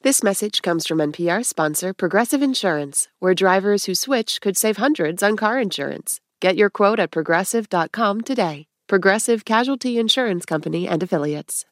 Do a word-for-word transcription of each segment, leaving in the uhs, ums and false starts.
This message comes from N P R sponsor Progressive Insurance, where drivers who switch could save hundreds on car insurance. Get your quote at progressive dot com today. Progressive Casualty Insurance Company and Affiliates.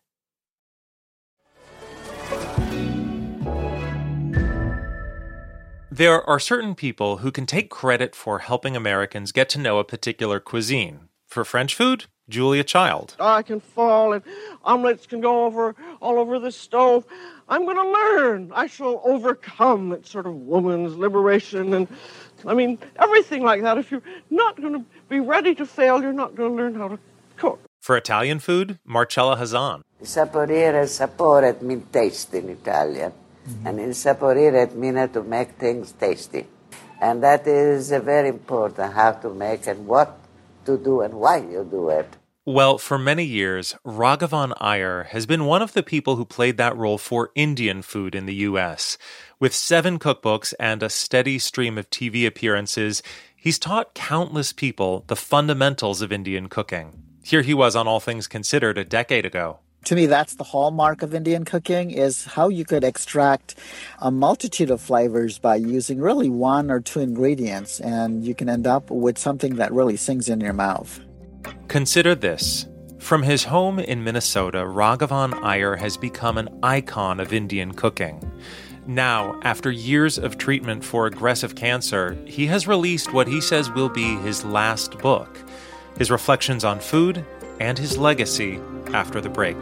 There are certain people who can take credit for helping Americans get to know a particular cuisine. For French food, Julia Child. I can fall and omelets can go over all over the stove. I'm going to learn. I shall overcome that sort of woman's liberation and, I mean, everything like that. If you're not going to be ready to fail, you're not going to learn how to cook. For Italian food, Marcella Hazan. Saporire, sapore means taste in Italian. Mm-hmm. And in saporire it means to make things tasty. And that is uh, very important, how to make and what to do and why you do it. Well, for many years, Raghavan Iyer has been one of the people who played that role for Indian food in the U S. With seven cookbooks and a steady stream of T V appearances, he's taught countless people the fundamentals of Indian cooking. Here he was on All Things Considered a decade ago. To me, that's the hallmark of Indian cooking, is how you could extract a multitude of flavors by using really one or two ingredients, and you can end up with something that really sings in your mouth. Consider this. From his home in Minnesota, Raghavan Iyer has become an icon of Indian cooking. Now, after years of treatment for aggressive cancer, he has released what he says will be his last book, his reflections on food and his legacy after the break.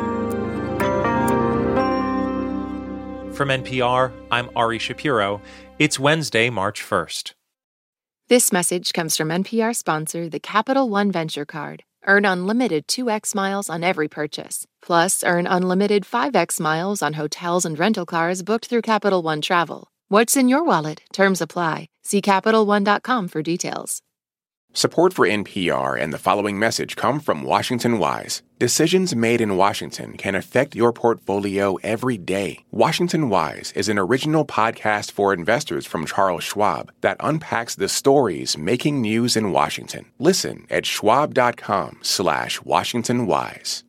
From N P R, I'm Ari Shapiro. It's Wednesday, March first. This message comes from N P R sponsor, the Capital One Venture Card. Earn unlimited two x miles on every purchase. Plus, earn unlimited five x miles on hotels and rental cars booked through Capital One Travel. What's in your wallet? Terms apply. See Capital One dot com for details. Support for N P R and the following message come from Washington Wise. Decisions made in Washington can affect your portfolio every day. Washington Wise is an original podcast for investors from Charles Schwab that unpacks the stories making news in Washington. Listen at schwab.com slash Washington Wise.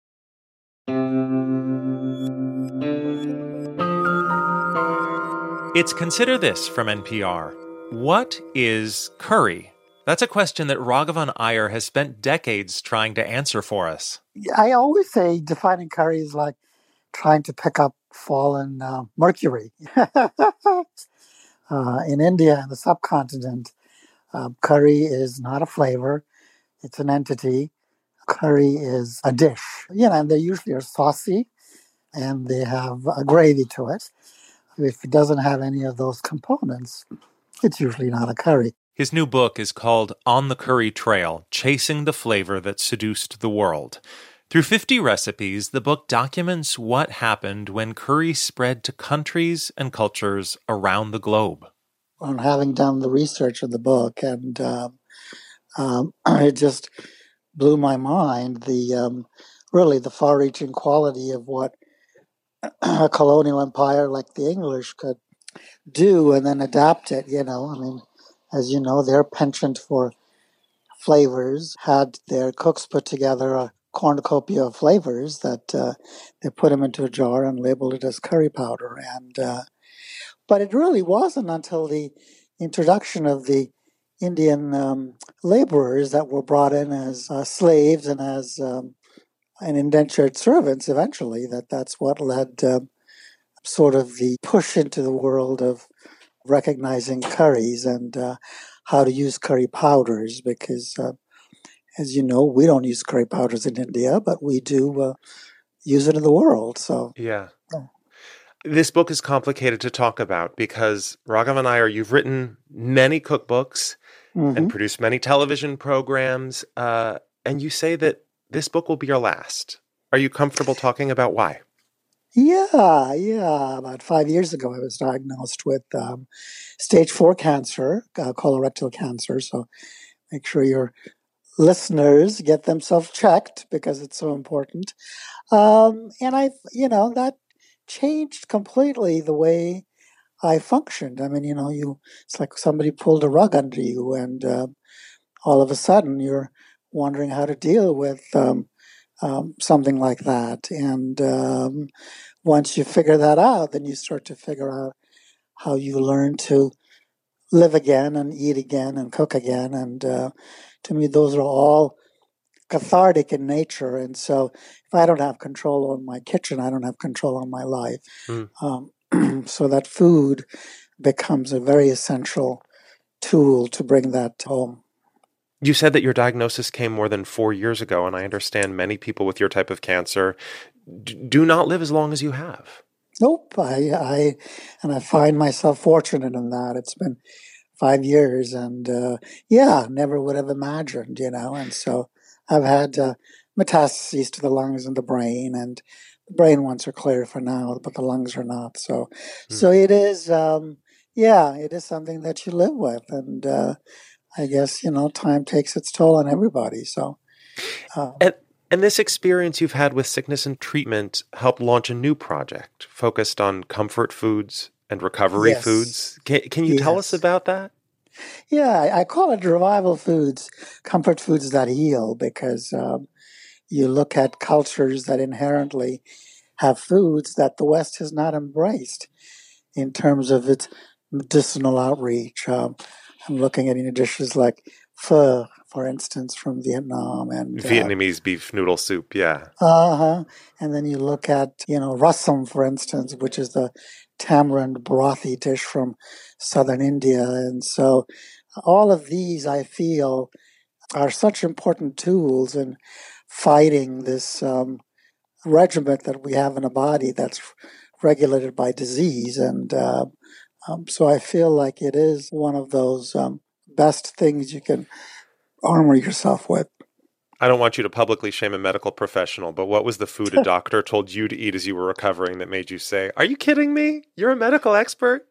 It's Consider This from N P R. What is curry? That's a question that Raghavan Iyer has spent decades trying to answer for us. I always say defining curry is like trying to pick up fallen uh, mercury. uh, in India and the subcontinent, uh, curry is not a flavor. It's an entity. Curry is a dish. You know, and they usually are saucy and they have a gravy to it. If it doesn't have any of those components, it's usually not a curry. His new book is called On the Curry Trail, Chasing the Flavor That Seduced the World. Through fifty recipes, the book documents what happened when curry spread to countries and cultures around the globe. On having done the research of the book, and um, um, it just blew my mind, the um, really the far-reaching quality of what a colonial empire like the English could do and then adapt it, you know, I mean, as you know, their penchant for flavors had their cooks put together a cornucopia of flavors that uh, they put them into a jar and labeled it as curry powder. And uh, but it really wasn't until the introduction of the Indian um, laborers that were brought in as uh, slaves and as um, and indentured servants eventually that that's what led uh, sort of the push into the world of recognizing curries and uh, how to use curry powders, because uh, as you know, we don't use curry powders in India, but we do uh, use it in the world. So yeah. yeah. This book is complicated to talk about because, Raghavan Iyer, you've written many cookbooks mm-hmm. and produced many television programs, uh, and you say that this book will be your last. Are you comfortable talking about why? Yeah, yeah. About five years ago, I was diagnosed with um, stage four cancer, uh, colorectal cancer. So make sure your listeners get themselves checked because it's so important. Um, and I, you know, that changed completely the way I functioned. I mean, you know, you it's like somebody pulled a rug under you, and uh, all of a sudden you're wondering how to deal with um, um, something like that. And um, once you figure that out, then you start to figure out how you learn to live again and eat again and cook again. And uh, to me, those are all cathartic in nature. And so if I don't have control on my kitchen, I don't have control on my life. Mm. Um, so that food becomes a very essential tool to bring that home. You said that your diagnosis came more than four years ago, and I understand many people with your type of cancer d- do not live as long as you have. Nope. I, I, and I find myself fortunate in that. It's been five years and, uh, yeah, never would have imagined, you know, and so I've had uh, metastases to the lungs and the brain, and the brain ones are clear for now, but the lungs are not. So, mm. so it is, um, yeah, it is something that you live with, and uh, I guess, you know, time takes its toll on everybody. So, uh, and, and this experience you've had with sickness and treatment helped launch a new project focused on comfort foods and recovery yes. foods. Can, can you yes. tell us about that? Yeah, I, I call it revival foods, comfort foods that heal, because um, you look at cultures that inherently have foods that the West has not embraced in terms of its medicinal outreach. Um, I'm looking at you know, dishes like pho, for instance, from Vietnam. and Vietnamese uh, beef noodle soup, yeah. Uh-huh. And then you look at, you know, rasam, for instance, which is the tamarind brothy dish from southern India. And so all of these, I feel, are such important tools in fighting this um, regiment that we have in a body that's regulated by disease. And uh, um, so I feel like it is one of those um, best things you can armor yourself with. I don't want you to publicly shame a medical professional, but what was the food a doctor told you to eat as you were recovering that made you say, "Are you kidding me? You're a medical expert"?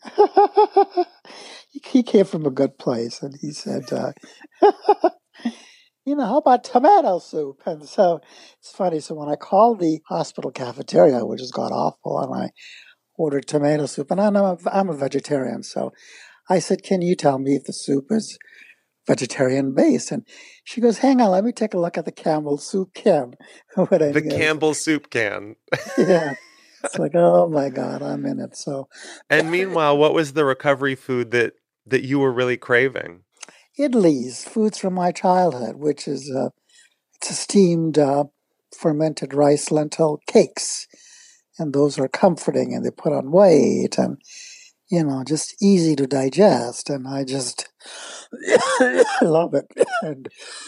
He came from a good place, and he said, uh, you know, how about tomato soup? And so it's funny. So when I called the hospital cafeteria, which has got awful, and I ordered tomato soup, and I'm a, I'm a vegetarian, so I said, can you tell me if the soup is vegetarian based? And she goes, hang on, let me take a look at the Campbell soup can. The Campbell soup can. Yeah. It's like, oh my God, I'm in it. So, and meanwhile, what was the recovery food that, that you were really craving? Idlis, foods from my childhood, which is uh, it's a steamed uh, fermented rice lentil cakes. And those are comforting, and they put on weight, and, you know, just easy to digest. And I just love it. And,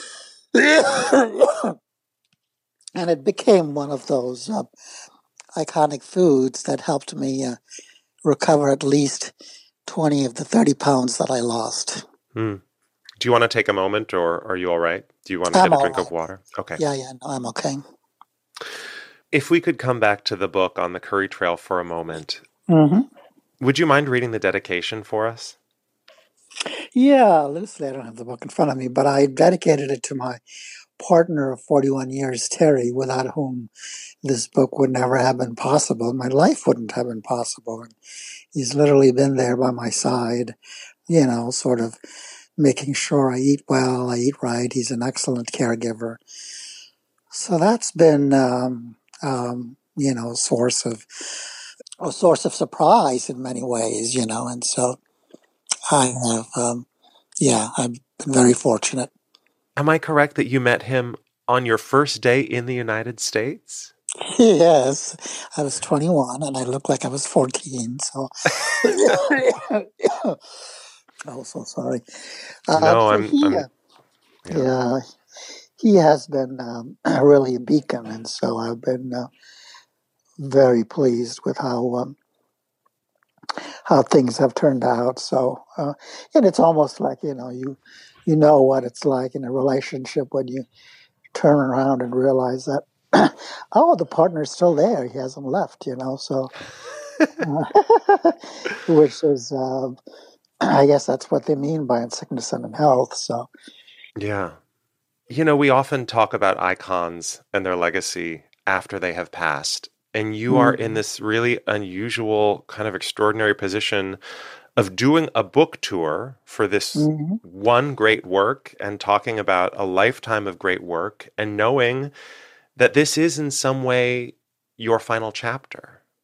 and it became one of those uh, iconic foods that helped me uh, recover at least twenty of the thirty pounds that I lost. Hmm. Do you want to take a moment, or are you all right? Do you want to I'm get a drink right. of water? Okay. Yeah, yeah, no, I'm okay. If we could come back to the book On the Curry Trail for a moment, mm-hmm. would you mind reading the dedication for us? Yeah, loosely. I don't have the book in front of me, but I dedicated it to my partner of forty-one years, Terry, without whom this book would never have been possible. My life wouldn't have been possible. And he's literally been there by my side, you know, sort of making sure I eat well, I eat right. He's an excellent caregiver. So that's been, um, um, you know, a source of a source of surprise in many ways, you know, and so I have, um, yeah, I've been very fortunate. Am I correct that you met him on your first day in the United States? Yes, I was twenty-one and I looked like I was fourteen. So, oh, so sorry. Uh, no, I'm. He, I'm yeah. yeah, he has been um, really a beacon, and so I've been uh, very pleased with how um, how things have turned out. So, uh, and it's almost like you know you you know what it's like in a relationship when you turn around and realize that. Oh, the partner's still there. He hasn't left, you know, so, uh, which is, uh, I guess that's what they mean by in sickness and in health, so. Yeah. You know, we often talk about icons and their legacy after they have passed, and you mm-hmm. are in this really unusual, kind of extraordinary position of doing a book tour for this mm-hmm. one great work and talking about a lifetime of great work and knowing that this is in some way your final chapter.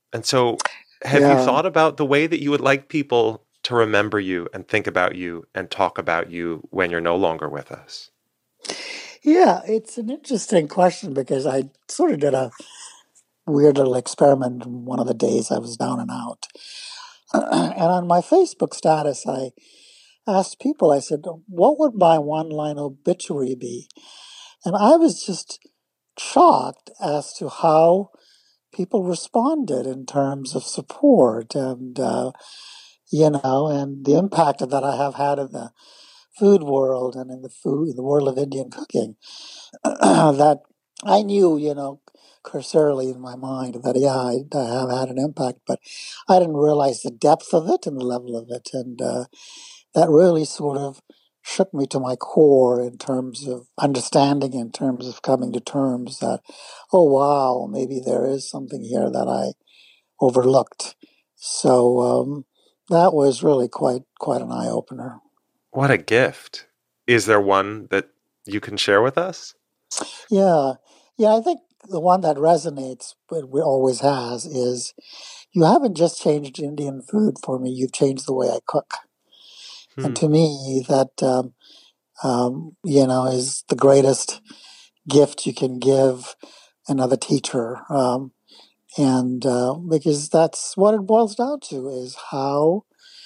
And so have Yeah. you thought about the way that you would like people to remember you and think about you and talk about you when you're no longer with us? Yeah, it's an interesting question because I sort of did a weird little experiment one of the days I was down and out. And on my Facebook status, I asked people, I said, what would my one-line obituary be? And I was just shocked as to how people responded in terms of support and, uh, you know, and the impact that I have had in the food world and in the food, in the world of Indian cooking, that I knew, you know, cursorily in my mind that, yeah, I, I have had an impact, but I didn't realize the depth of it and the level of it. And uh, that really sort of shook me to my core in terms of understanding, in terms of coming to terms that, oh, wow, maybe there is something here that I overlooked. So um, that was really quite quite an eye-opener. What a gift. Is there one that you can share with us? Yeah. Yeah, I think the one that resonates, but always has, is you haven't just changed Indian food for me, you've changed the way I cook. Hmm. And to me, that, um, um, you know, is the greatest gift you can give another teacher. Um, and uh, because that's what it boils down to, is how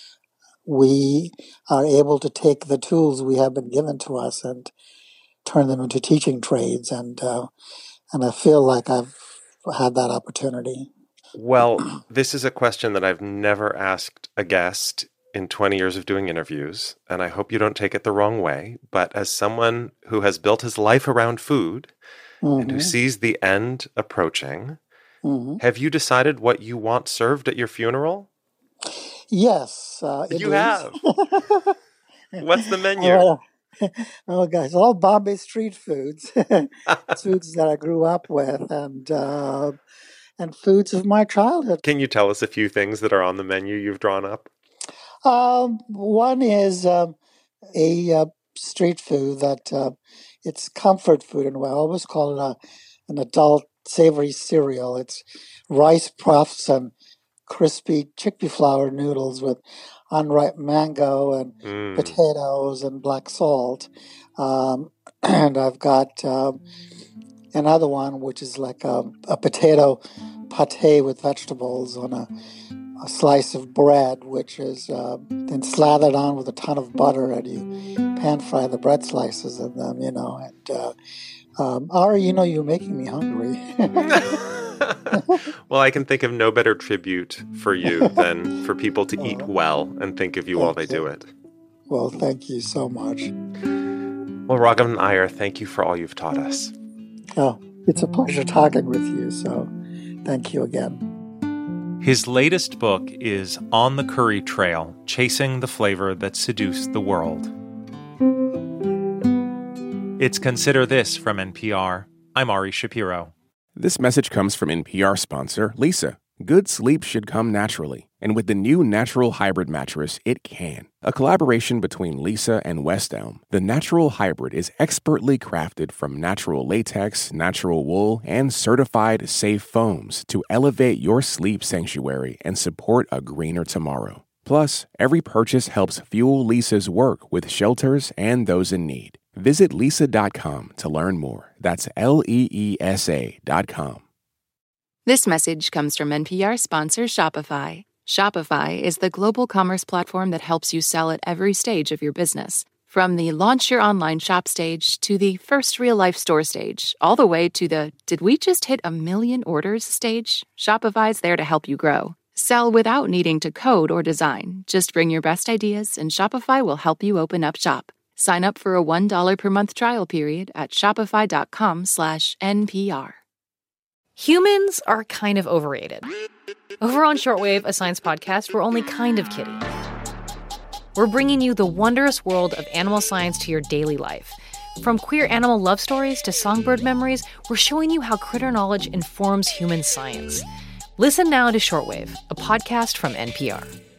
we are able to take the tools we have been given to us and turn them into teaching trades. And uh, and I feel like I've had that opportunity. Well, this is a question that I've never asked a guest in twenty years of doing interviews, and I hope you don't take it the wrong way, but as someone who has built his life around food mm-hmm. and who sees the end approaching, mm-hmm. have you decided what you want served at your funeral? Yes. Uh, it you is. have. What's the menu? Uh, oh, guys, all Bombay street foods, foods that I grew up with, and uh, and foods of my childhood. Can you tell us a few things that are on the menu you've drawn up? Um, one is um, a uh, street food that uh, it's comfort food, and I always call it a, an adult savory cereal. It's rice puffs and crispy chickpea flour noodles with unripe mango and mm. potatoes and black salt. Um, and I've got um, another one, which is like a, a potato pate with vegetables on a, a slice of bread, which is uh, then slathered on with a ton of butter, and you pan fry the bread slices in them, you know. And uh, um, Ari, you know, you're making me hungry. Well, I can think of no better tribute for you than for people to eat well and think of you while they do it. Well, thank you so much. Well, Raghavan Iyer, thank you for all you've taught us. Oh, it's a pleasure talking with you, so thank you again. His latest book is On the Curry Trail, Chasing the Flavor That Seduced the World. It's Consider This from N P R. I'm Ari Shapiro. This message comes from N P R sponsor Leesa. Good sleep should come naturally, and with the new Natural Hybrid mattress, it can. A collaboration between Leesa and West Elm, the Natural Hybrid is expertly crafted from natural latex, natural wool, and certified safe foams to elevate your sleep sanctuary and support a greener tomorrow. Plus, every purchase helps fuel Leesa's work with shelters and those in need. Visit leesa dot com to learn more. That's L E E S A dot com. This message comes from N P R sponsor Shopify. Shopify is the global commerce platform that helps you sell at every stage of your business. From the launch your online shop stage to the first real-life store stage, all the way to the did we just hit a million orders stage, Shopify's there to help you grow. Sell without needing to code or design. Just bring your best ideas and Shopify will help you open up shop. Sign up for a one dollar per month trial period at shopify.com slash NPR. Humans are kind of overrated. Over on Shortwave, a science podcast, we're only kind of kidding. We're bringing you the wondrous world of animal science to your daily life. From queer animal love stories to songbird memories, we're showing you how critter knowledge informs human science. Listen now to Shortwave, a podcast from N P R.